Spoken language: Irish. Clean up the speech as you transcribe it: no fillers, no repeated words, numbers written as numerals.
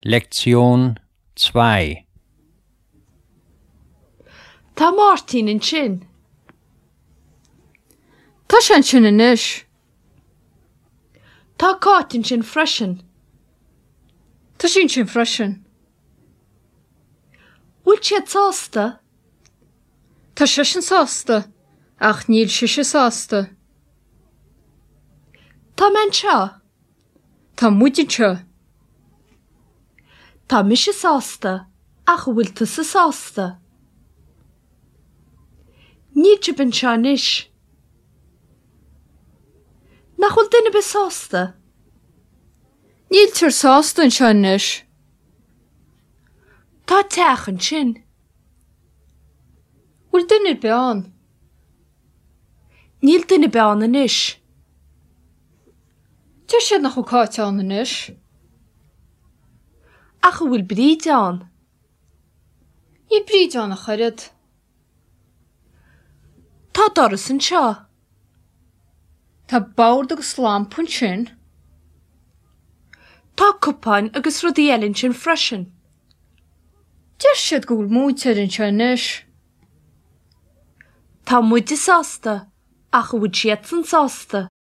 Lektion 2. Tá Martin in sin. Tá sé sin inis. Tá Cáit in sin freisin. Tá sin freisin. Bhfuil siad sásta? Tá sé sin sásta, ach níl sé sásta. Tá men seo? Tá muidin seo. Tá mi sé sásta, ach bhfuil tú sa sásta. Ní te bin seo inis. Nach bhfuil duine be sásta? Níl tir sásta in seo inis. Tá teach an sin. Bhfuil duine beán. Níl duine beán inis. Tir siad nach Cáit an inis. Ach bhfuil bríd an. Ní bríd an a chuirid. Tá doras an seo. Tá bord agus lampún sin. Tá cupáin agus rudí eilinn sin freisin. Tir siad gúil múteir in seo inis. Tá muide sásta, ach bhfuil siad san sásta.